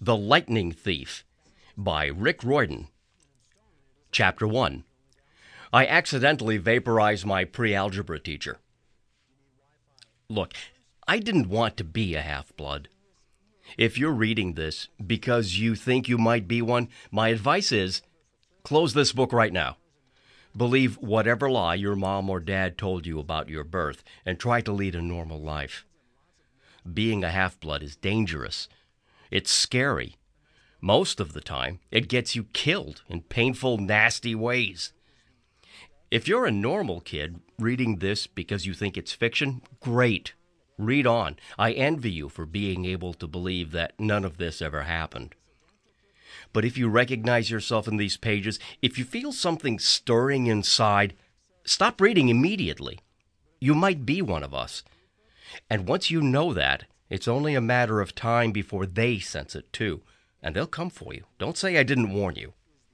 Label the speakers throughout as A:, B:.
A: The Lightning Thief by Rick Riordan. Chapter 1. I accidentally vaporized my pre-algebra teacher. Look, I didn't want to be a half-blood. If you're reading this because you think you might be one, my advice is, close this book right now. Believe whatever lie your mom or dad told you about your birth and try to lead a normal life. Being a half-blood is dangerous. It's scary. Most of the time, it gets you killed in painful, nasty ways. If you're a normal kid reading this because you think it's fiction, great. Read on. I envy you for being able to believe that none of this ever happened. But if you recognize yourself in these pages, if you feel something stirring inside, stop reading immediately. You might be one of us. And once you know that, it's only a matter of time before they sense it too. And they'll come for you. Don't say I didn't warn you.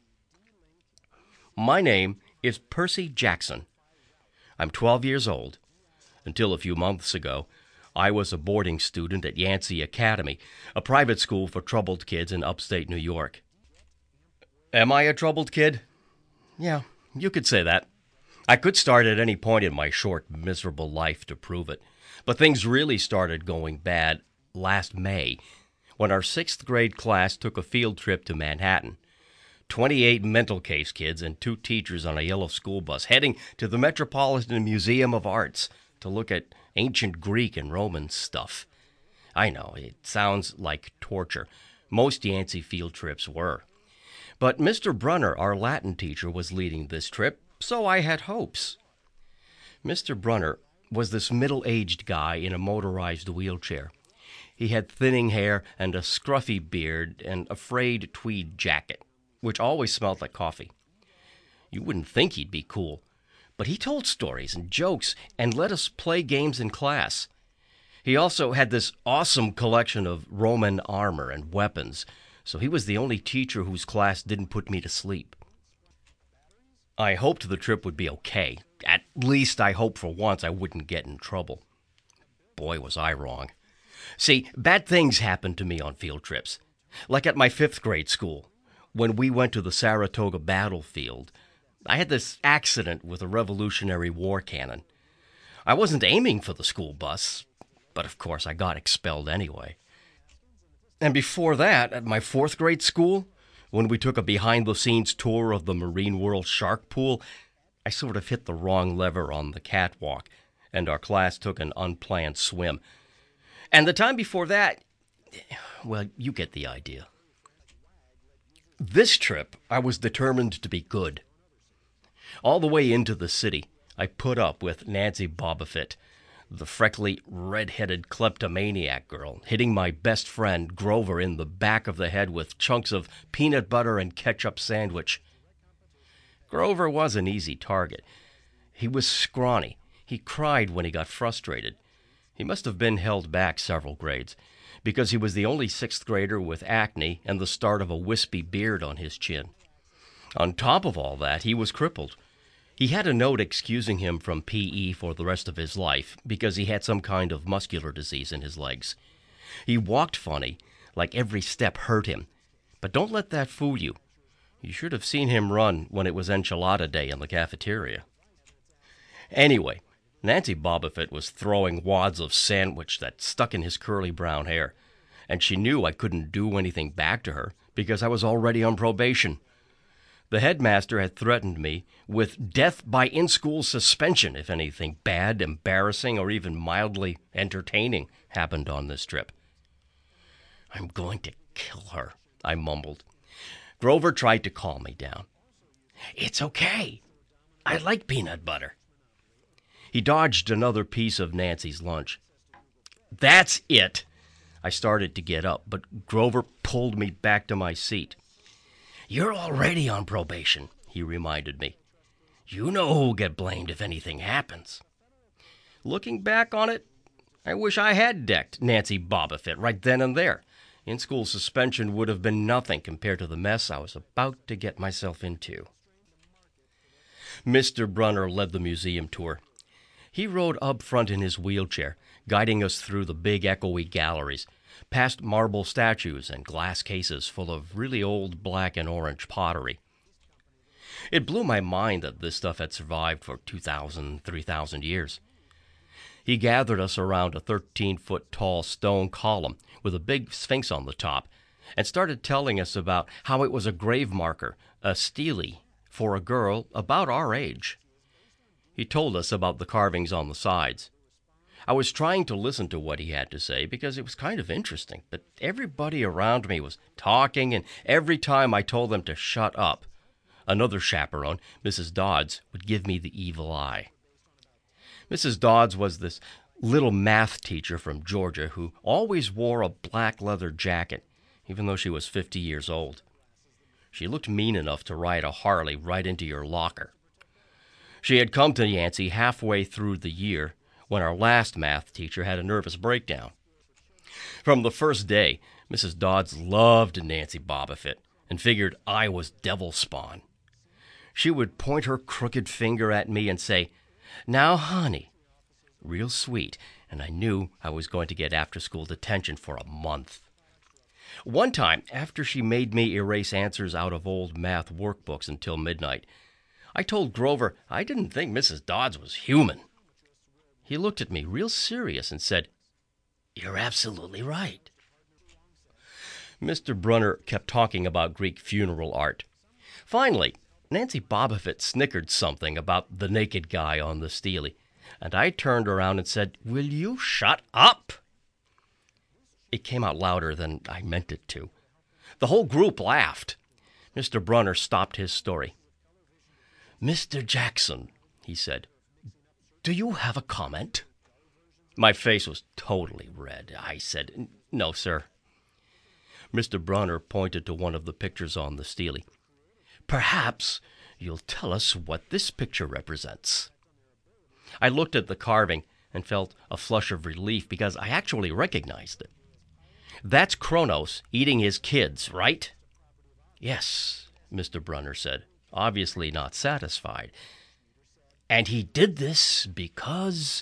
A: My name is Percy Jackson. I'm 12 years old. Until a few months ago, I was a boarding student at Yancey Academy, a private school for troubled kids in upstate New York. Am I a troubled kid? Yeah, you could say that. I could start at any point in my short, miserable life to prove it. But things really started going bad last May, when our 6th grade class took a field trip to Manhattan. 28 mental case kids and 2 teachers on a yellow school bus heading to the Metropolitan Museum of Arts to look at ancient Greek and Roman stuff. I know, it sounds like torture. Most Yancey field trips were. But Mr. Brunner, our Latin teacher, was leading this trip, so I had hopes. Mr. Brunner was this middle-aged guy in a motorized wheelchair. He had thinning hair and a scruffy beard and a frayed tweed jacket, which always smelled like coffee. You wouldn't think he'd be cool, but he told stories and jokes and let us play games in class. He also had this awesome collection of Roman armor and weapons, so he was the only teacher whose class didn't put me to sleep. I hoped the trip would be okay. At least I hoped for once I wouldn't get in trouble. Boy, was I wrong. See, bad things happened to me on field trips. Like at my 5th grade school, when we went to the Saratoga battlefield. I had this accident with a Revolutionary War cannon. I wasn't aiming for the school bus, but of course I got expelled anyway. And before that, at my 4th grade school, when we took a behind-the-scenes tour of the Marine World Shark Pool, I sort of hit the wrong lever on the catwalk, and our class took an unplanned swim. And the time before that, well, you get the idea. This trip, I was determined to be good. All the way into the city, I put up with Nancy Bobofit, the freckly, red-headed kleptomaniac girl, hitting my best friend Grover in the back of the head with chunks of peanut butter and ketchup sandwich. Grover was an easy target. He was scrawny. He cried when he got frustrated. He must have been held back several grades, because he was the only 6th grader with acne and the start of a wispy beard on his chin. On top of all that, he was crippled. He had a note excusing him from PE for the rest of his life because he had some kind of muscular disease in his legs. He walked funny, like every step hurt him. But don't let that fool you. You should have seen him run when it was enchilada day in the cafeteria. Anyway, Nancy Bobofit was throwing wads of sandwich that stuck in his curly brown hair, and she knew I couldn't do anything back to her because I was already on probation. The headmaster had threatened me with death by in-school suspension if anything bad, embarrassing, or even mildly entertaining happened on this trip. I'm going to kill her, I mumbled. Grover tried to calm me down. It's okay. I like peanut butter. He dodged another piece of Nancy's lunch. That's it. I started to get up, but Grover pulled me back to my seat. You're already on probation, he reminded me. You know who'll get blamed if anything happens. Looking back on it, I wish I had decked Nancy Bobofit right then and there. In-school suspension would have been nothing compared to the mess I was about to get myself into. Mr. Brunner led the museum tour. He rode up front in his wheelchair, guiding us through the big echoey galleries, past marble statues and glass cases full of really old black and orange pottery. It blew my mind that this stuff had survived for 2,000, 3,000 years. He gathered us around a 13-foot tall stone column with a big sphinx on the top and started telling us about how it was a grave marker, a stele, for a girl about our age. He told us about the carvings on the sides. I was trying to listen to what he had to say because it was kind of interesting, but everybody around me was talking, and every time I told them to shut up, another chaperone, Mrs. Dodds, would give me the evil eye. Mrs. Dodds was this little math teacher from Georgia who always wore a black leather jacket, even though she was 50 years old. She looked mean enough to ride a Harley right into your locker. She had come to Yancey halfway through the year when our last math teacher had a nervous breakdown. From the first day, Mrs. Dodds loved Nancy Bobofit and figured I was devil spawn. She would point her crooked finger at me and say, "Now, honey," real sweet, and I knew I was going to get after-school detention for a month. One time, after she made me erase answers out of old math workbooks until midnight, I told Grover I didn't think Mrs. Dodds was human. He looked at me real serious and said, "You're absolutely right." Mr. Brunner kept talking about Greek funeral art. Finally, Nancy Bobofit snickered something about the naked guy on the stele, and I turned around and said, "Will you shut up?" It came out louder than I meant it to. The whole group laughed. Mr. Brunner stopped his story. "Mr. Jackson," he said, "do you have a comment?" My face was totally red. I said, "No, sir." Mr. Brunner pointed to one of the pictures on the stele. "Perhaps you'll tell us what this picture represents." I looked at the carving and felt a flush of relief because I actually recognized it. "That's Kronos eating his kids, right?" "Yes," Mr. Brunner said, obviously not satisfied. "And he did this because—"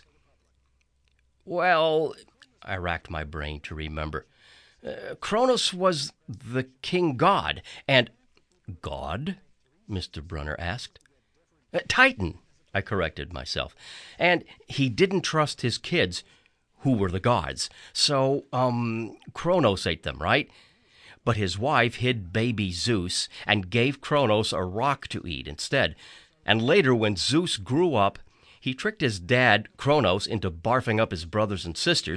A: Well, I racked my brain to remember. Kronos was the king god, and— "God?" Mr. Brunner asked. "Titan," I corrected myself. "And he didn't trust his kids, who were the gods. So, Kronos ate them, right? But his wife hid baby Zeus and gave Kronos a rock to eat instead. And later, when Zeus grew up, he tricked his dad, Kronos, into barfing up his brothers and sisters."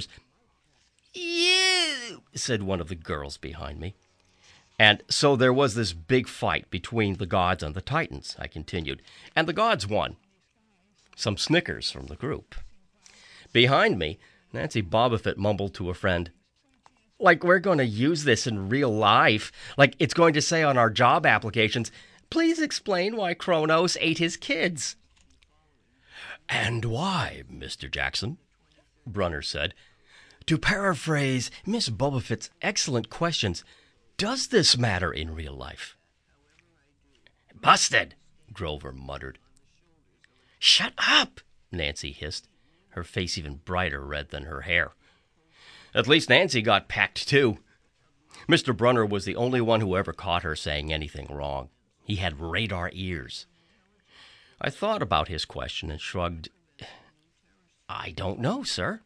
A: "Ew," said one of the girls behind me. "And so there was this big fight between the gods and the Titans," I continued, "and the gods won." Some snickers from the group. Behind me, Nancy Bobofit mumbled to a friend, "Like we're going to use this in real life. Like it's going to say on our job applications, 'Please explain why Kronos ate his kids.'" "And why, Mr. Jackson?" Brunner said. "To paraphrase Miss Bobofit's excellent questions, does this matter in real life?" "Busted," Grover muttered. "Shut up," Nancy hissed, her face even brighter red than her hair. At least Nancy got packed too. Mr. Brunner was the only one who ever caught her saying anything wrong. He had radar ears. I thought about his question and shrugged. "I don't know, sir."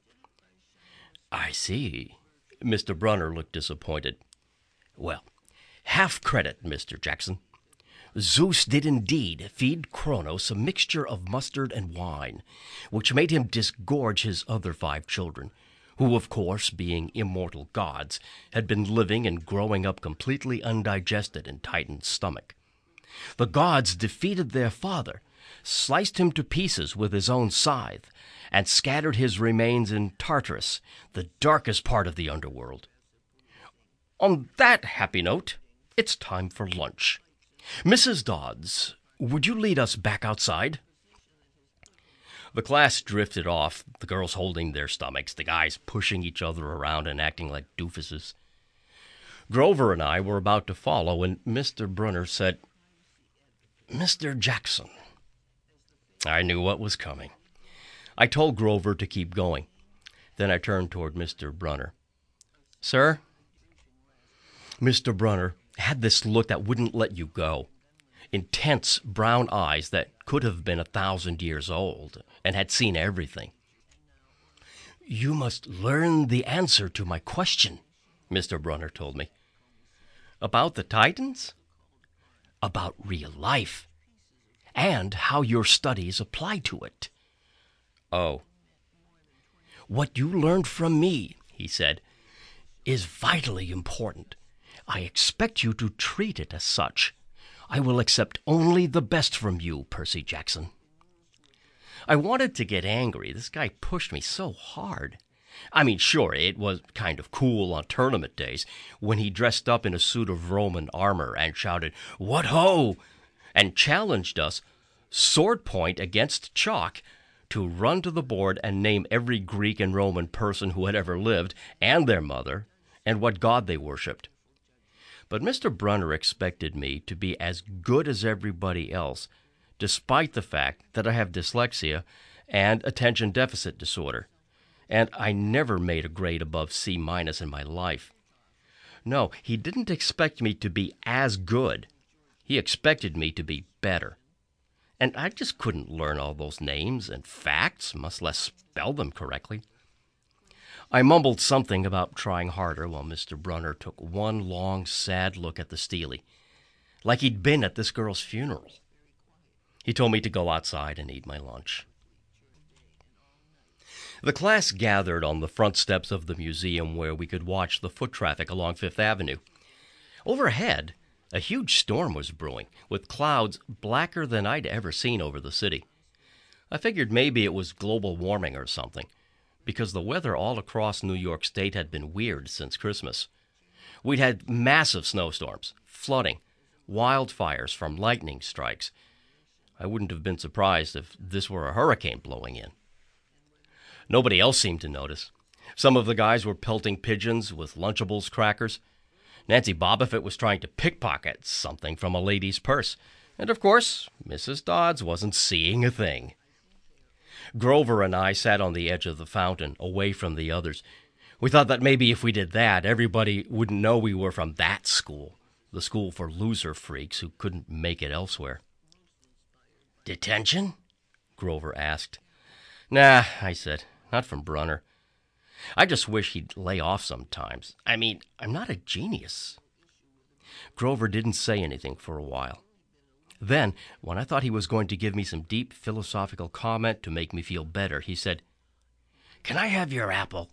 A: "I see." Mr. Brunner looked disappointed. "Well, half credit, Mr. Jackson. Zeus did indeed feed Kronos a mixture of mustard and wine, which made him disgorge his other 5 children, who, of course, being immortal gods, had been living and growing up completely undigested in Titan's stomach. The gods defeated their father, sliced him to pieces with his own scythe, and scattered his remains in Tartarus, the darkest part of the underworld. On that happy note, it's time for lunch. Mrs. Dodds, would you lead us back outside?" The class drifted off, the girls holding their stomachs, the guys pushing each other around and acting like doofuses. Grover and I were about to follow when Mr. Brunner said, "Mr. Jackson." I knew what was coming. I told Grover to keep going. Then I turned toward Mr. Brunner. Sir? Mr. Brunner had this look that wouldn't let you go. Intense brown eyes that could have been 1,000 years old and had seen everything. You must learn the answer to my question, Mr. Brunner told me. About the Titans? About real life, and how your studies apply to it. Oh. What you learned from me, he said, is vitally important. I expect you to treat it as such. I will accept only the best from you, Percy Jackson. I wanted to get angry. This guy pushed me so hard. I mean, sure, it was kind of cool on tournament days when he dressed up in a suit of Roman armor and shouted, "What ho!" and challenged us, sword point against chalk, to run to the board and name every Greek and Roman person who had ever lived, and their mother, and what god they worshipped. But Mr. Brunner expected me to be as good as everybody else, despite the fact that I have dyslexia and attention deficit disorder, and I never made a grade above C- in my life. No, he didn't expect me to be as good. He expected me to be better. And I just couldn't learn all those names and facts, much less spell them correctly. I mumbled something about trying harder while Mr. Brunner took one long, sad look at the Steely, like he'd been at this girl's funeral. He told me to go outside and eat my lunch. The class gathered on the front steps of the museum where we could watch the foot traffic along Fifth Avenue. Overhead, a huge storm was brewing, with clouds blacker than I'd ever seen over the city. I figured maybe it was global warming or something, because the weather all across New York State had been weird since Christmas. We'd had massive snowstorms, flooding, wildfires from lightning strikes. I wouldn't have been surprised if this were a hurricane blowing in. Nobody else seemed to notice. Some of the guys were pelting pigeons with Lunchables crackers. Nancy Bobbitt was trying to pickpocket something from a lady's purse. And of course, Mrs. Dodds wasn't seeing a thing. Grover and I sat on the edge of the fountain, away from the others. We thought that maybe if we did that, everybody wouldn't know we were from that school, the school for loser freaks who couldn't make it elsewhere. Detention? Grover asked. Nah, I said. Not from Brunner. I just wish he'd lay off sometimes. I mean, I'm not a genius. Grover didn't say anything for a while. Then, when I thought he was going to give me some deep philosophical comment to make me feel better, he said, "Can I have your apple?"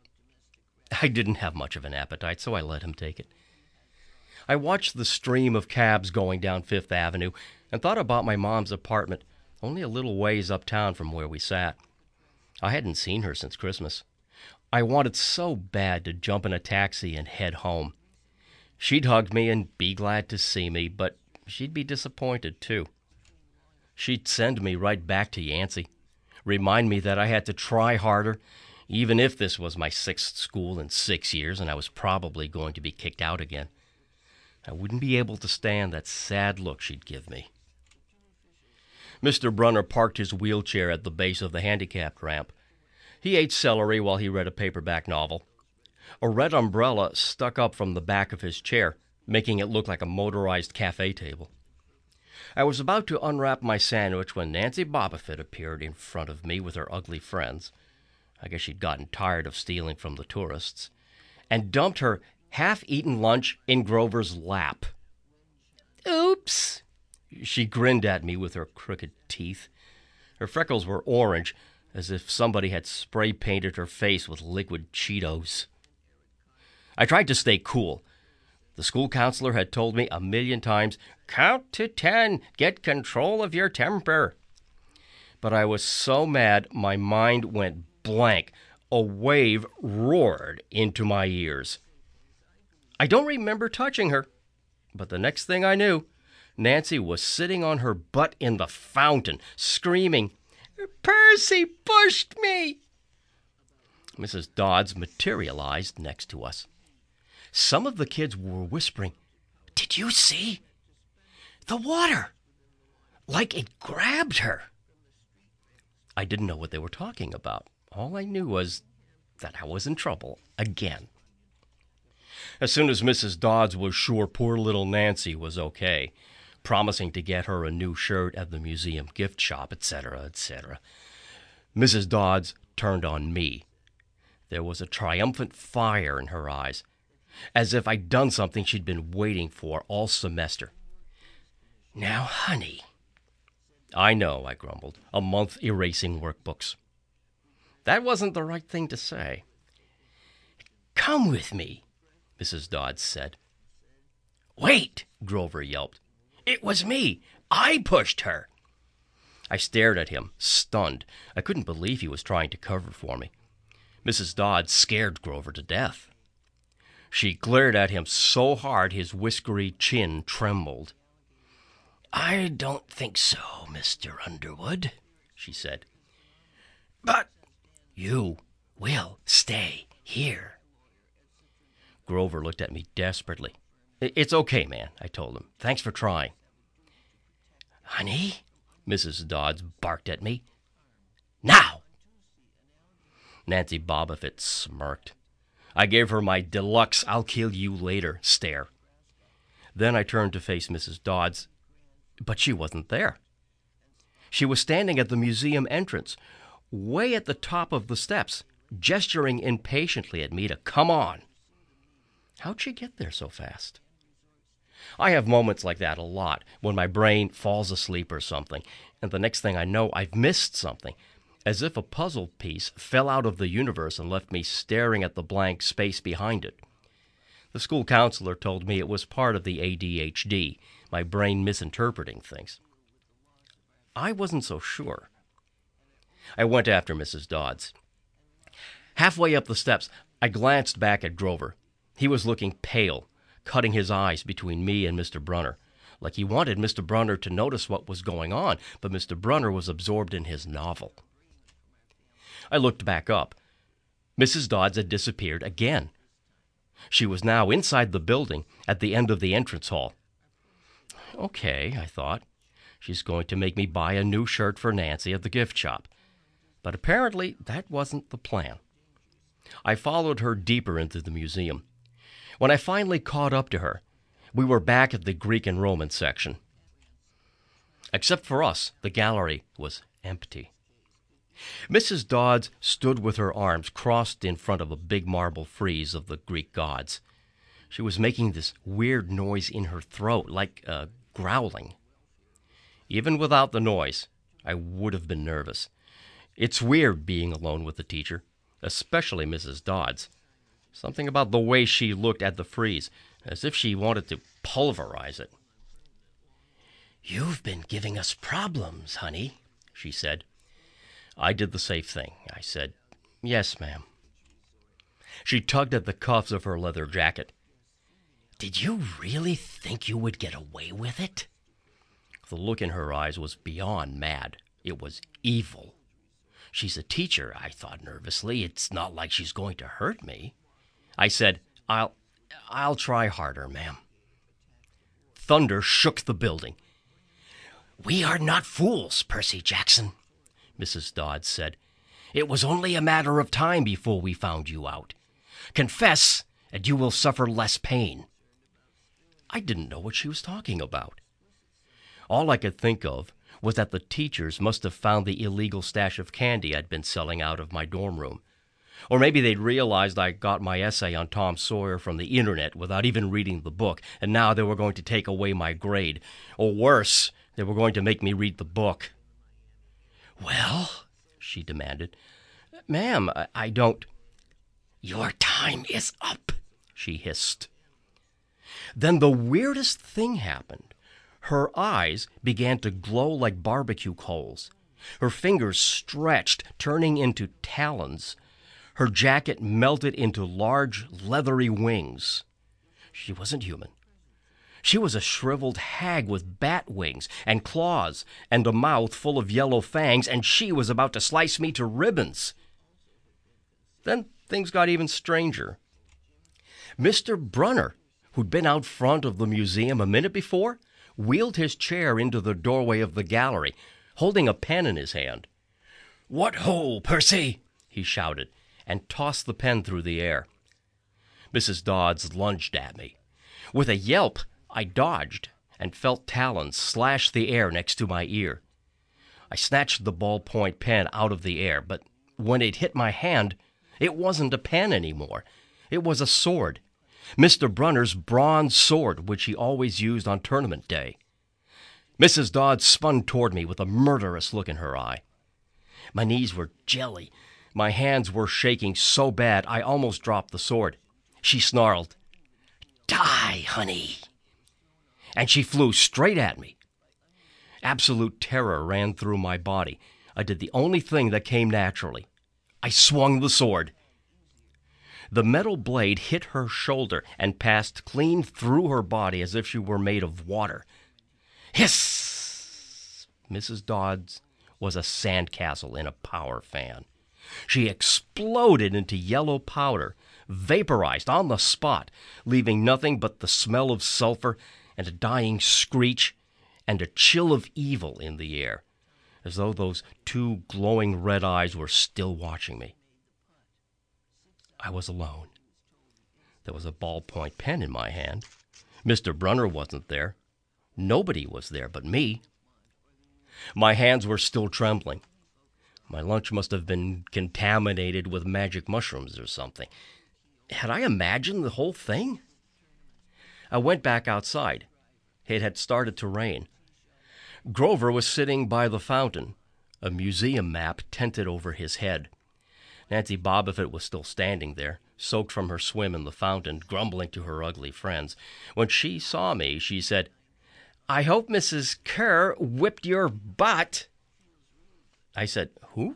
A: I didn't have much of an appetite, so I let him take it. I watched the stream of cabs going down Fifth Avenue and thought about my mom's apartment, only a little ways uptown from where we sat. I hadn't seen her since Christmas. I wanted so bad to jump in a taxi and head home. She'd hug me and be glad to see me, but she'd be disappointed, too. She'd send me right back to Yancey, remind me that I had to try harder, even if this was my 6th school in 6 years and I was probably going to be kicked out again. I wouldn't be able to stand that sad look she'd give me. Mr. Brunner parked his wheelchair at the base of the handicapped ramp. He ate celery while he read a paperback novel. A red umbrella stuck up from the back of his chair, making it look like a motorized cafe table. I was about to unwrap my sandwich when Nancy Bobbitt appeared in front of me with her ugly friends. I guess she'd gotten tired of stealing from the tourists, and dumped her half-eaten lunch in Grover's lap. Oops! She grinned at me with her crooked teeth. Her freckles were orange, as if somebody had spray-painted her face with liquid Cheetos. I tried to stay cool. The school counselor had told me 1,000,000 times, "Count to 10, get control of your temper." But I was so mad my mind went blank. A wave roared into my ears. I don't remember touching her, but the next thing I knew, Nancy was sitting on her butt in the fountain, screaming, "Percy pushed me!" Mrs. Dodds materialized next to us. Some of the kids were whispering, "Did you see? The water! Like it grabbed her!" I didn't know what they were talking about. All I knew was that I was in trouble again. as soon as Mrs. Dodds was sure poor little Nancy was okay, promising to get her a new shirt at the museum gift shop, etc., etc. Mrs. Dodds turned on me. There was a triumphant fire in her eyes, as if I'd done something she'd been waiting for all semester. "Now, honey." "I know," I grumbled. "A month erasing workbooks." That wasn't the right thing to say. "Come with me," Mrs. Dodds said. "Wait," Grover yelped. "It was me. I pushed her." I stared at him, stunned. I couldn't believe he was trying to cover for me. Mrs. Dodds scared Grover to death. She glared at him so hard his whiskery chin trembled. "I don't think so, Mr. Underwood," she said. "But you will stay here." Grover looked at me desperately. "It's okay, man," I told him. "Thanks for trying." "Honey," Mrs. Dodds barked at me. "Now!" Nancy Bobofit smirked. I gave her my deluxe "I'll kill you later" stare. Then I turned to face Mrs. Dodds, but she wasn't there. She was standing at the museum entrance, way at the top of the steps, gesturing impatiently at me to come on. How'd she get there so fast? I have moments like that a lot, when my brain falls asleep or something, and the next thing I know, I've missed something, as if a puzzle piece fell out of the universe and left me staring at the blank space behind it. The school counselor told me it was part of the ADHD, my brain misinterpreting things. I wasn't so sure. I went after Mrs. Dodds. Halfway up the steps, I glanced back at Grover. He was looking pale, cutting his eyes between me and Mr. Brunner, like he wanted Mr. Brunner to notice what was going on, but Mr. Brunner was absorbed in his novel. I looked back up. Mrs. Dodds had disappeared again. She was now inside the building at the end of the entrance hall. Okay, I thought. She's going to make me buy a new shirt for Nancy at the gift shop. But apparently that wasn't the plan. I followed her deeper into the museum. When I finally caught up to her, we were back at the Greek and Roman section. Except for us, the gallery was empty. Mrs. Dodds stood with her arms crossed in front of a big marble frieze of the Greek gods. She was making this weird noise in her throat, like growling. Even without the noise, I would have been nervous. It's weird being alone with the teacher, especially Mrs. Dodds. Something about the way she looked at the frieze, as if she wanted to pulverize it. "You've been giving us problems, honey," she said. I did the safe thing. I said, "Yes, ma'am." She tugged at the cuffs of her leather jacket. "Did you really think you would get away with it?" The look in her eyes was beyond mad. It was evil. She's a teacher, I thought nervously. It's not like she's going to hurt me. I said, I'll try harder, ma'am." Thunder shook the building. "We are not fools, Percy Jackson," Mrs. Dodds said. "It was only a matter of time before we found you out. Confess, and you will suffer less pain." I didn't know what she was talking about. All I could think of was that the teachers must have found the illegal stash of candy I'd been selling out of my dorm room. Or maybe they'd realized I got my essay on Tom Sawyer from the internet without even reading the book, and now they were going to take away my grade. Or worse, they were going to make me read the book. "Well?" she demanded. "Ma'am, I don't—" "Your time is up," she hissed. Then the weirdest thing happened. Her eyes began to glow like barbecue coals. Her fingers stretched, turning into talons. Her jacket melted into large, leathery wings. She wasn't human. She was a shriveled hag with bat wings and claws and a mouth full of yellow fangs, and she was about to slice me to ribbons. Then things got even stranger. Mr. Brunner, who'd been out front of the museum a minute before, wheeled his chair into the doorway of the gallery, holding a pen in his hand. "What ho, Percy!" he shouted, and tossed the pen through the air. Mrs. Dodds lunged at me. With a yelp, I dodged and felt talons slash the air next to my ear. I snatched the ballpoint pen out of the air, but when it hit my hand, it wasn't a pen anymore. It was a sword. Mr. Brunner's bronze sword, which he always used on tournament day. Mrs. Dodds spun toward me with a murderous look in her eye. My knees were jelly. My hands were shaking so bad I almost dropped the sword. She snarled, "Die, honey!" And she flew straight at me. Absolute terror ran through my body. I did the only thing that came naturally. I swung the sword. The metal blade hit her shoulder and passed clean through her body as if she were made of water. Hiss! Mrs. Dodds was a sandcastle in a power fan. She exploded into yellow powder, vaporized on the spot, leaving nothing but the smell of sulfur and a dying screech and a chill of evil in the air, as though those two glowing red eyes were still watching me. I was alone. There was a ballpoint pen in my hand. Mr. Brunner wasn't there. Nobody was there but me. My hands were still trembling. My lunch must have been contaminated with magic mushrooms or something. Had I imagined the whole thing? I went back outside. It had started to rain. Grover was sitting by the fountain, a museum map tented over his head. Nancy Bobbitt was still standing there, soaked from her swim in the fountain, grumbling to her ugly friends. When she saw me, she said, "I hope Mrs. Kerr whipped your butt." I said, "Who?"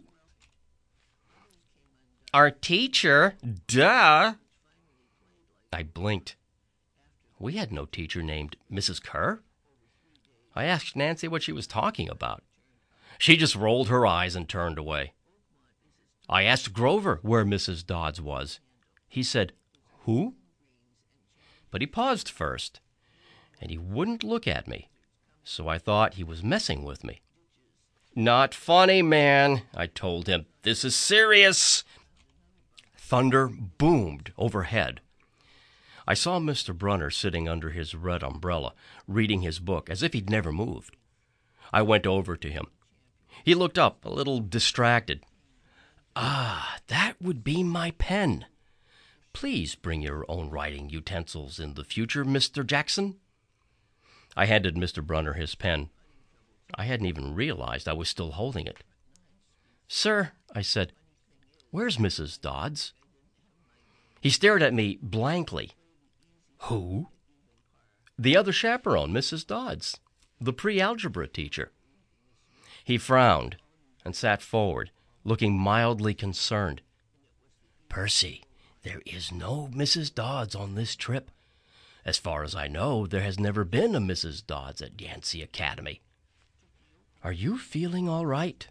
A: "Our teacher, duh." I blinked. We had no teacher named Mrs. Kerr. I asked Nancy what she was talking about. She just rolled her eyes and turned away. I asked Grover where Mrs. Dodds was. He said, "Who?" But he paused first, and he wouldn't look at me, so I thought he was messing with me. "Not funny, man," I told him. "This is serious." Thunder boomed overhead. I saw Mr. Brunner sitting under his red umbrella, reading his book as if he'd never moved. I went over to him. He looked up, a little distracted. "Ah, that would be my pen. Please bring your own writing utensils in the future, Mr. Jackson." I handed Mr. Brunner his pen. I hadn't even realized I was still holding it. "Sir," I said, "where's Mrs. Dodds?" He stared at me blankly. "Who?" "The other chaperone, Mrs. Dodds, the pre-algebra teacher." He frowned and sat forward, looking mildly concerned. "Percy, there is no Mrs. Dodds on this trip. As far as I know, there has never been a Mrs. Dodds at Yancey Academy. Are you feeling all right?"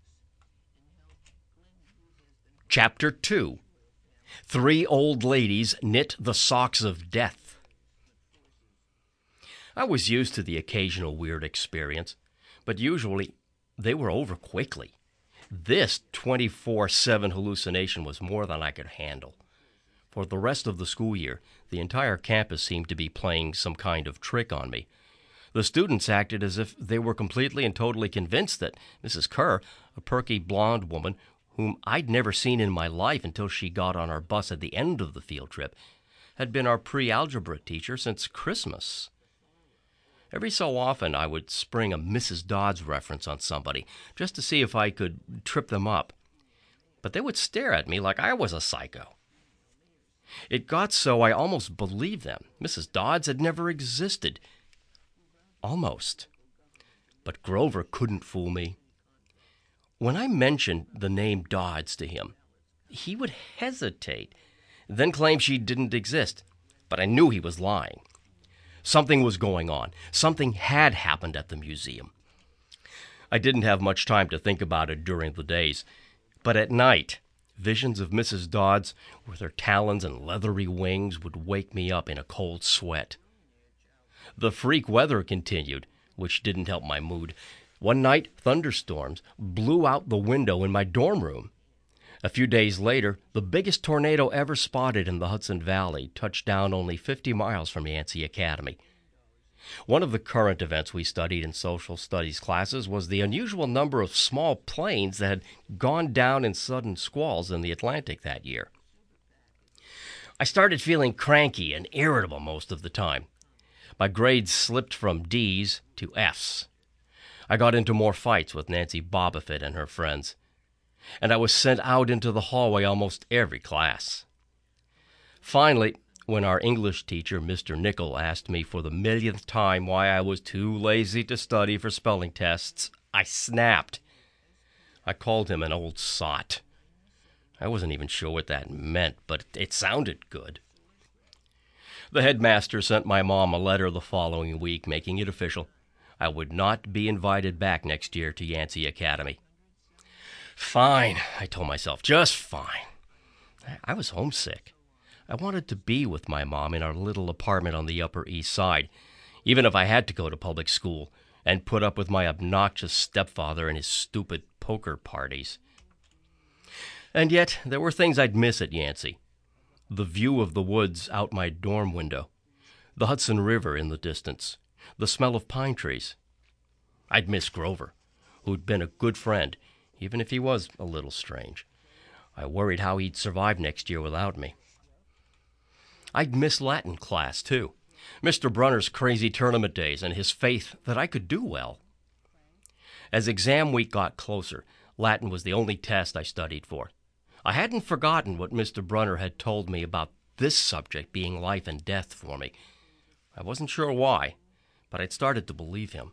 A: Chapter 2. 3 old ladies knit the socks of death. I was used to the occasional weird experience, but usually they were over quickly. This 24/7 hallucination was more than I could handle. For the rest of the school year, the entire campus seemed to be playing some kind of trick on me. The students acted as if they were completely and totally convinced that Mrs. Kerr, a perky blonde woman whom I'd never seen in my life until she got on our bus at the end of the field trip, had been our pre-algebra teacher since Christmas. Every so often I would spring a Mrs. Dodds reference on somebody, just to see if I could trip them up. But they would stare at me like I was a psycho. It got so I almost believed them. Mrs. Dodds had never existed. Almost. But Grover couldn't fool me. When I mentioned the name Dodds to him, he would hesitate, then claim she didn't exist. But I knew he was lying. Something was going on. Something had happened at the museum. I didn't have much time to think about it during the days, but at night, visions of Mrs. Dodds with her talons and leathery wings would wake me up in a cold sweat. The freak weather continued, which didn't help my mood. One night, thunderstorms blew out the window in my dorm room. A few days later, the biggest tornado ever spotted in the Hudson Valley touched down only 50 miles from Yancey Academy. One of the current events we studied in social studies classes was the unusual number of small planes that had gone down in sudden squalls in the Atlantic that year. I started feeling cranky and irritable most of the time. My grades slipped from D's to F's. I got into more fights with Nancy Bobofit and her friends, and I was sent out into the hallway almost every class. Finally, when our English teacher, Mr. Nickel, asked me for the millionth time why I was too lazy to study for spelling tests, I snapped. I called him an old sot. I wasn't even sure what that meant, but it sounded good. The headmaster sent my mom a letter the following week making it official. I would not be invited back next year to Yancey Academy. Fine, I told myself, just fine. I was homesick. I wanted to be with my mom in our little apartment on the Upper East Side, even if I had to go to public school and put up with my obnoxious stepfather and his stupid poker parties. And yet, there were things I'd miss at Yancey. The view of the woods out my dorm window, the Hudson River in the distance, the smell of pine trees. I'd miss Grover, who'd been a good friend, even if he was a little strange. I worried how he'd survive next year without me. I'd miss Latin class, too. Mr. Brunner's crazy tournament days and his faith that I could do well. As exam week got closer, Latin was the only test I studied for. I hadn't forgotten what Mr. Brunner had told me about this subject being life and death for me. I wasn't sure why, but I'd started to believe him.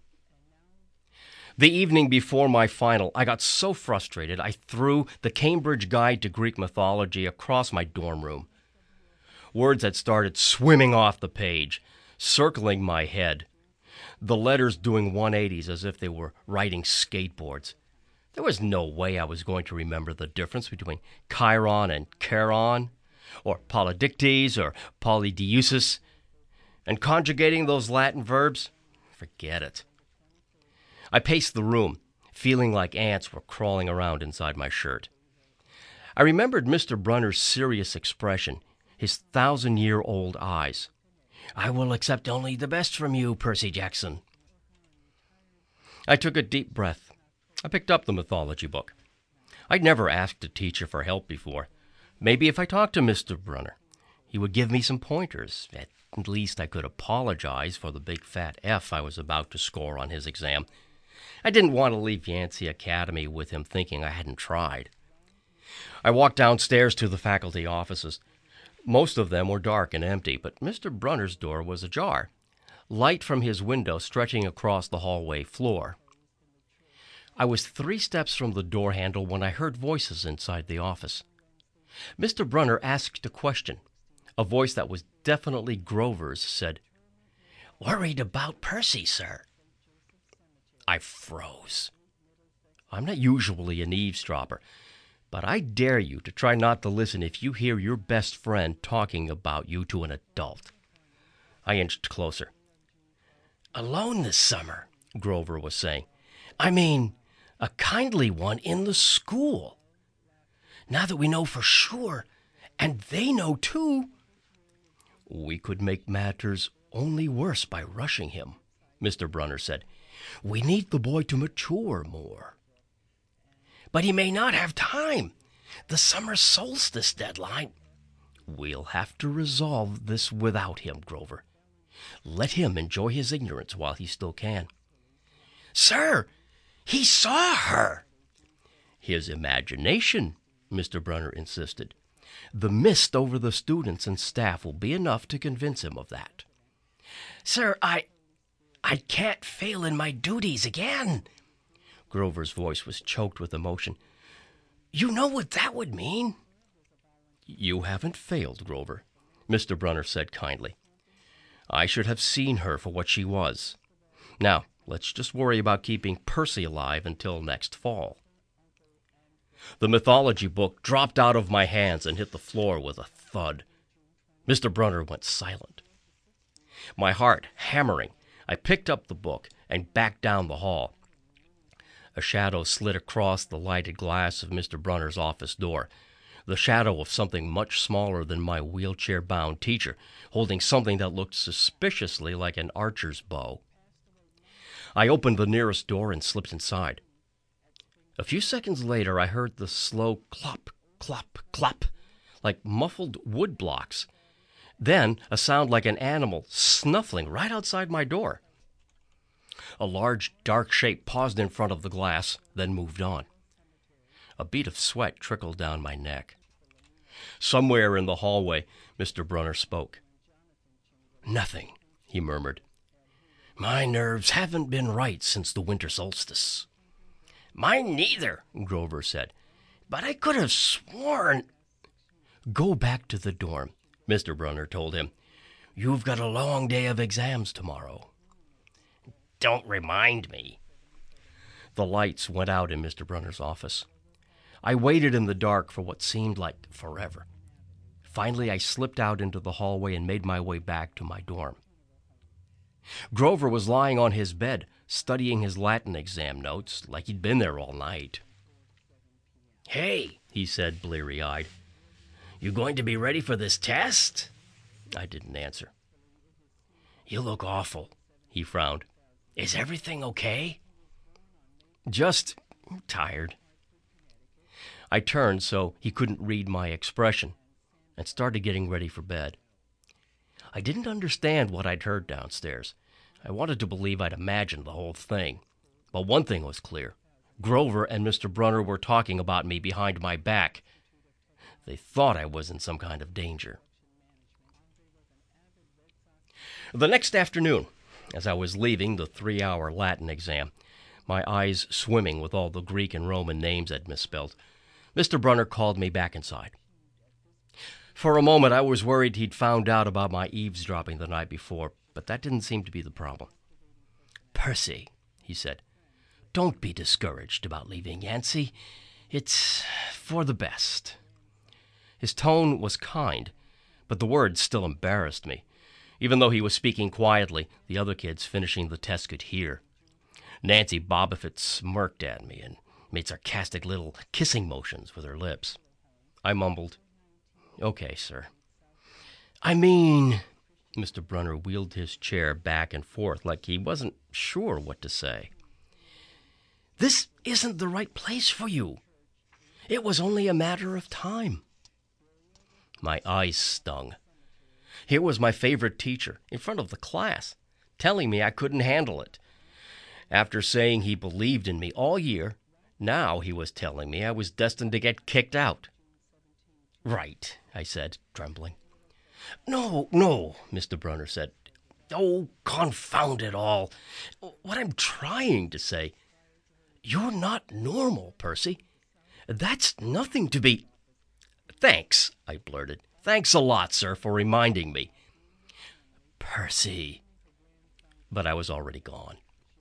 A: The evening before my final, I got so frustrated I threw the Cambridge Guide to Greek Mythology across my dorm room. Words had started swimming off the page, circling my head, the letters doing 180s as if they were riding skateboards. There was no way I was going to remember the difference between Chiron and Charon, or Polydictes or Polydeuces, and conjugating those Latin verbs. Forget it. I paced the room, feeling like ants were crawling around inside my shirt. I remembered Mr. Brunner's serious expression, his 1,000-year-old eyes. "I will accept only the best from you, Percy Jackson." I took a deep breath. I picked up the mythology book. I'd never asked a teacher for help before. Maybe if I talked to Mr. Brunner, he would give me some pointers. At least I could apologize for the big fat F I was about to score on his exam. I didn't want to leave Yancey Academy with him thinking I hadn't tried. I walked downstairs to the faculty offices. Most of them were dark and empty, but Mr. Brunner's door was ajar, light from his window stretching across the hallway floor. I was 3 steps from the door handle when I heard voices inside the office. Mr. Brunner asked a question. A voice that was definitely Grover's said, "Worried about Percy, sir." I froze. I'm not usually an eavesdropper, but I dare you to try not to listen if you hear your best friend talking about you to an adult. I inched closer. "Alone this summer," Grover was saying. "I mean, a kindly one in the school. Now that we know for sure, and they know too." "We could make matters only worse by rushing him," Mr. Brunner said. "We need the boy to mature more." "But he may not have time. The summer solstice deadline." "We'll have to resolve this without him, Grover. Let him enjoy his ignorance while he still can." "Sir, he saw her." "His imagination," Mr. Brunner insisted. "The mist over the students and staff will be enough to convince him of that." "Sir, I can't fail in my duties again." Grover's voice was choked with emotion. "You know what that would mean." "You haven't failed, Grover," Mr. Brunner said kindly. "I should have seen her for what she was. Now, let's just worry about keeping Percy alive until next fall." The mythology book dropped out of my hands and hit the floor with a thud. Mr. Brunner went silent. My heart hammering, I picked up the book and backed down the hall. A shadow slid across the lighted glass of Mr. Brunner's office door. The shadow of something much smaller than my wheelchair-bound teacher, holding something that looked suspiciously like an archer's bow. I opened the nearest door and slipped inside. A few seconds later, I heard the slow clop, clop, clop, like muffled wood blocks. Then a sound like an animal snuffling right outside my door. A large, dark shape paused in front of the glass, then moved on. A bead of sweat trickled down my neck. Somewhere in the hallway, Mr. Brunner spoke. "Nothing," he murmured. "My nerves haven't been right since the winter solstice." "Mine neither," Grover said. "But I could have sworn—" "Go back to the dorm," Mr. Brunner told him. "You've got a long day of exams tomorrow." "Don't remind me." The lights went out in Mr. Brunner's office. I waited in the dark for what seemed like forever. Finally, I slipped out into the hallway and made my way back to my dorm. Grover was lying on his bed, studying his Latin exam notes like he'd been there all night. "Hey," he said, bleary-eyed. "You going to be ready for this test?" I didn't answer. "You look awful," he frowned. "Is everything okay?" "Just tired." I turned so he couldn't read my expression and started getting ready for bed. I didn't understand what I'd heard downstairs. I wanted to believe I'd imagined the whole thing. But one thing was clear. Grover and Mr. Brunner were talking about me behind my back. They thought I was in some kind of danger. The next afternoon, as I was leaving the 3-hour Latin exam, my eyes swimming with all the Greek and Roman names I'd misspelled, Mr. Brunner called me back inside. For a moment, I was worried he'd found out about my eavesdropping the night before, but that didn't seem to be the problem. "Percy," he said, "don't be discouraged about leaving Yancey. It's for the best." His tone was kind, but the words still embarrassed me. Even though he was speaking quietly, the other kids finishing the test could hear. Nancy Bobbitt smirked at me and made sarcastic little kissing motions with her lips. I mumbled, "Okay, sir." "I mean," Mr. Brunner wheeled his chair back and forth like he wasn't sure what to say. "This isn't the right place for you. It was only a matter of time." My eyes stung. Here was my favorite teacher, in front of the class, telling me I couldn't handle it. After saying he believed in me all year, now he was telling me I was destined to get kicked out. "Right," I said, trembling. No, Mr. Brunner said. "Oh, confound it all. What I'm trying to say, you're not normal, Percy. That's nothing to be—" "Thanks," I blurted. "Thanks a lot, sir, for reminding me." "Percy." But I was already gone.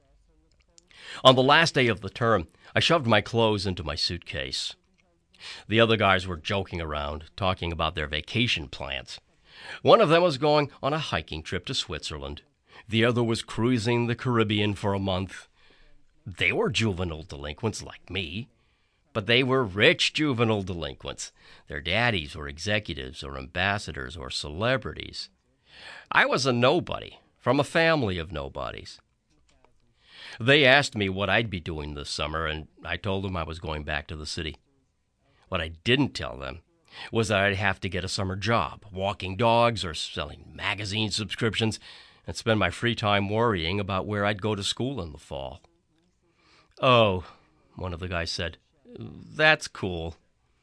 A: On the last day of the term, I shoved my clothes into my suitcase. The other guys were joking around, talking about their vacation plans. One of them was going on a hiking trip to Switzerland. The other was cruising the Caribbean for a month. They were juvenile delinquents like me, but they were rich juvenile delinquents. Their daddies were executives or ambassadors or celebrities. I was a nobody from a family of nobodies. They asked me what I'd be doing this summer, and I told them I was going back to the city. What I didn't tell them was that I'd have to get a summer job, walking dogs or selling magazine subscriptions, and spend my free time worrying about where I'd go to school in the fall. "Oh," one of the guys said, "that's cool."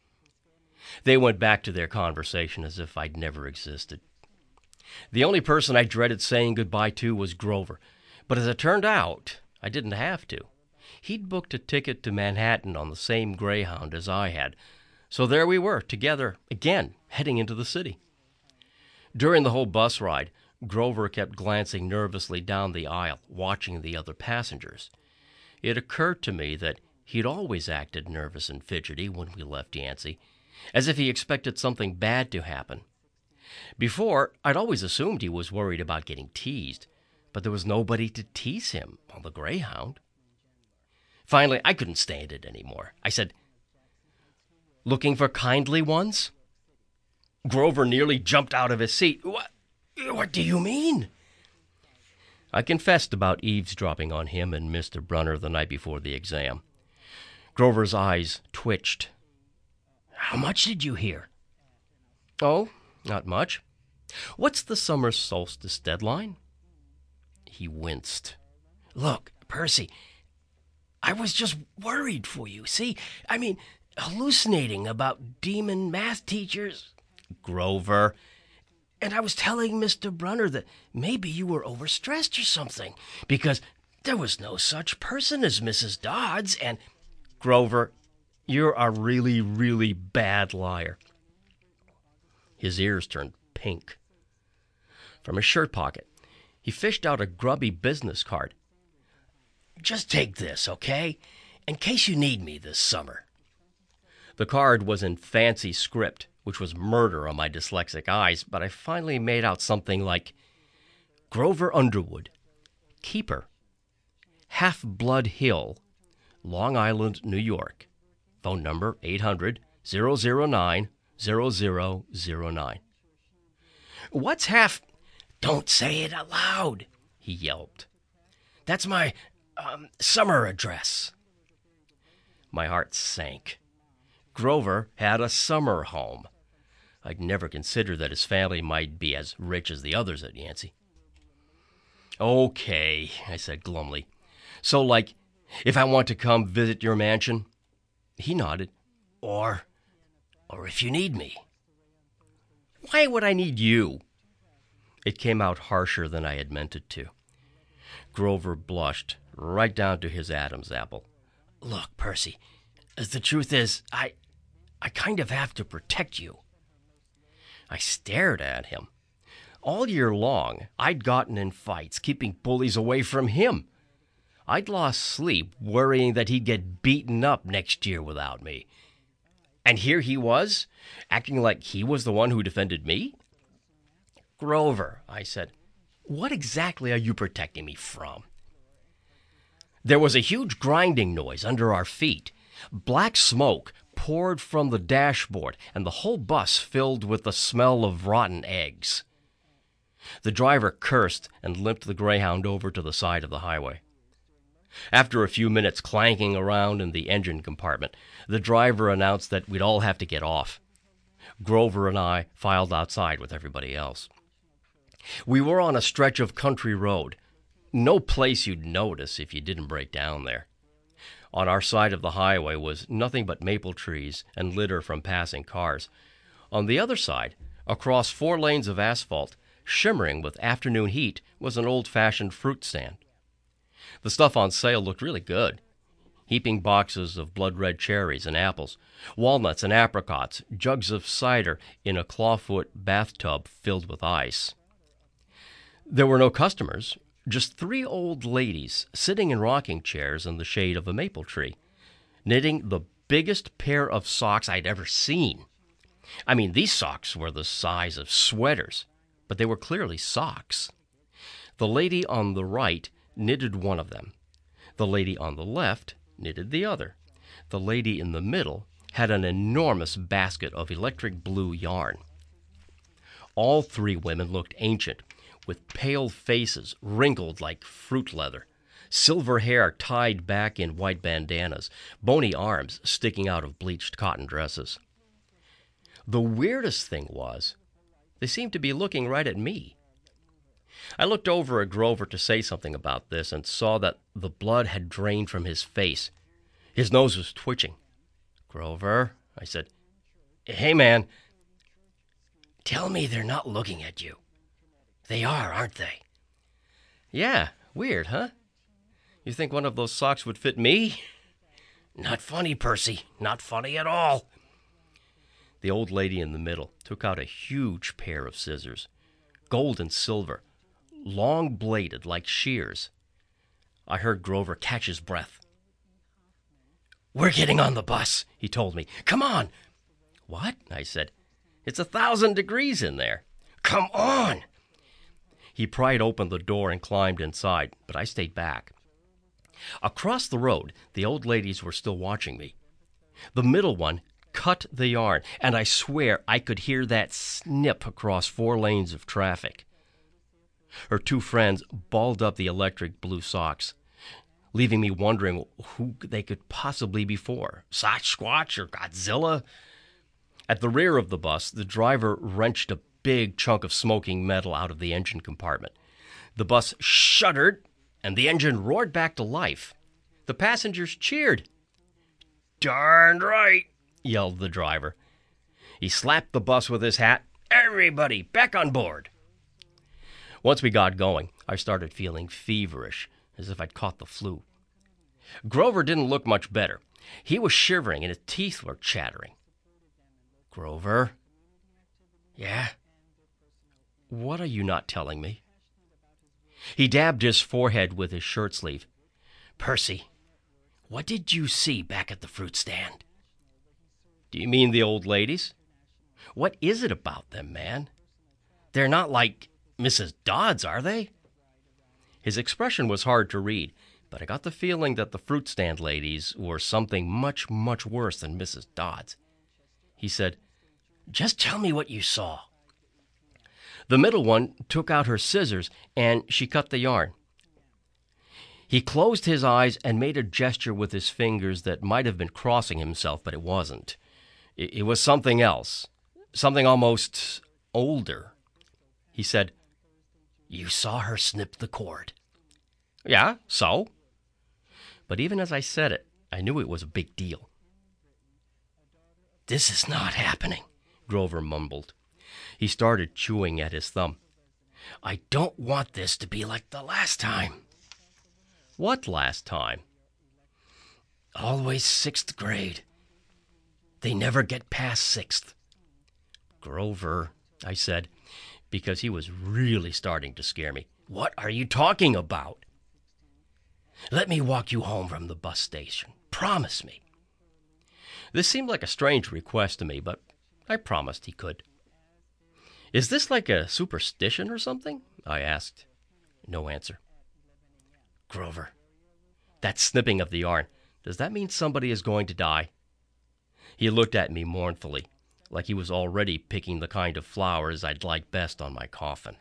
A: They went back to their conversation as if I'd never existed. The only person I dreaded saying goodbye to was Grover, but as it turned out, I didn't have to. He'd booked a ticket to Manhattan on the same Greyhound as I had, so there we were, together again, heading into the city. During the whole bus ride, Grover kept glancing nervously down the aisle, watching the other passengers. It occurred to me that he'd always acted nervous and fidgety when we left Yancey, as if he expected something bad to happen. Before, I'd always assumed he was worried about getting teased, but there was nobody to tease him on the Greyhound. Finally, I couldn't stand it anymore. I said, "Looking for kindly ones?" Grover nearly jumped out of his seat. What do you mean?" I confessed about eavesdropping on him and Mr. Brunner the night before the exam. Grover's eyes twitched. "How much did you hear?" "Oh, not much. What's the summer solstice deadline?" He winced. "Look, Percy, I was just worried for you. See, I mean, hallucinating about demon math teachers." "Grover." "And I was telling Mr. Brunner that maybe you were overstressed or something, because there was no such person as Mrs. Dodds, and—" "Grover, you're a really, really bad liar." His ears turned pink. From his shirt pocket, he fished out a grubby business card. "Just take this, okay? In case you need me this summer." The card was in fancy script, which was murder on my dyslexic eyes, but I finally made out something like Grover Underwood, keeper, Half-Blood Hill, Long Island, New York. Phone number 800-009-0009. "What's half—" "Don't say it aloud," he yelped. "That's my summer address." My heart sank. Grover had a summer home. I'd never considered that his family might be as rich as the others at Yancey. "Okay," I said glumly. "So, like, if I want to come visit your mansion?" He nodded. Or if you need me." "Why would I need you?" It came out harsher than I had meant it to. Grover blushed right down to his Adam's apple. "Look, Percy, the truth is, I kind of have to protect you." I stared at him. All year long, I'd gotten in fights, keeping bullies away from him. I'd lost sleep worrying that he'd get beaten up next year without me. And here he was, acting like he was the one who defended me? "Grover," I said, "what exactly are you protecting me from?" There was a huge grinding noise under our feet. Black smoke poured from the dashboard, and the whole bus filled with the smell of rotten eggs. The driver cursed and limped the Greyhound over to the side of the highway. After a few minutes clanking around in the engine compartment, the driver announced that we'd all have to get off. Grover and I filed outside with everybody else. We were on a stretch of country road. No place you'd notice if you didn't break down there. On our side of the highway was nothing but maple trees and litter from passing cars. On the other side, across 4 lanes of asphalt, shimmering with afternoon heat, was an old-fashioned fruit stand. The stuff on sale looked really good. Heaping boxes of blood-red cherries and apples, walnuts and apricots, jugs of cider in a clawfoot bathtub filled with ice. There were no customers, just 3 old ladies sitting in rocking chairs in the shade of a maple tree, knitting the biggest pair of socks I'd ever seen. I mean, these socks were the size of sweaters, but they were clearly socks. The lady on the right knitted one of them. The lady on the left knitted the other. The lady in the middle had an enormous basket of electric blue yarn. All 3 women looked ancient, with pale faces wrinkled like fruit leather, silver hair tied back in white bandanas, bony arms sticking out of bleached cotton dresses. The weirdest thing was, they seemed to be looking right at me. I looked over at Grover to say something about this and saw that the blood had drained from his face. His nose was twitching. "Grover," I said, "Hey, man." "Tell me they're not looking at you. They are, aren't they?" "Yeah, weird, huh? You think one of those socks would fit me?" "Not funny, Percy. Not funny at all." The old lady in the middle took out a huge pair of scissors, gold and silver, long-bladed like shears. I heard Grover catch his breath. "We're getting on the bus," he told me. "Come on." "What?" I said. "It's 1,000 degrees in there." "Come on." He pried open the door and climbed inside, but I stayed back. Across the road, the old ladies were still watching me. The middle one cut the yarn, and I swear I could hear that snip across 4 lanes of traffic. Her 2 friends balled up the electric blue socks, leaving me wondering who they could possibly be for. Sasquatch or Godzilla? At the rear of the bus, the driver wrenched a big chunk of smoking metal out of the engine compartment. The bus shuddered, and the engine roared back to life. The passengers cheered. "Darn right," yelled the driver. He slapped the bus with his hat. "Everybody, back on board." Once we got going, I started feeling feverish, as if I'd caught the flu. Grover didn't look much better. He was shivering and his teeth were chattering. "Grover?" "Yeah?" "What are you not telling me?" He dabbed his forehead with his shirt sleeve. "Percy, what did you see back at the fruit stand?" "Do you mean the old ladies? What is it about them, man? They're not like Mrs. Dodds, are they?" His expression was hard to read, but I got the feeling that the fruit stand ladies were something much, much worse than Mrs. Dodds. He said, "Just tell me what you saw." The middle one took out her scissors, and she cut the yarn. He closed his eyes and made a gesture with his fingers that might have been crossing himself, but it wasn't. It was something else, something almost older. He said, "You saw her snip the cord." "Yeah, so?" But even as I said it, I knew it was a big deal. "This is not happening," Grover mumbled. He started chewing at his thumb. "I don't want this to be like the last time." "What last time?" "Always 6th grade. They never get past 6th. "Grover," I said, because he was really starting to scare me. "What are you talking about?" "Let me walk you home from the bus station. Promise me." This seemed like a strange request to me, but I promised he could. "Is this like a superstition or something?" I asked. No answer. "Grover, that snipping of the yarn, does that mean somebody is going to die?" He looked at me mournfully, like he was already picking the kind of flowers I'd like best on my coffin.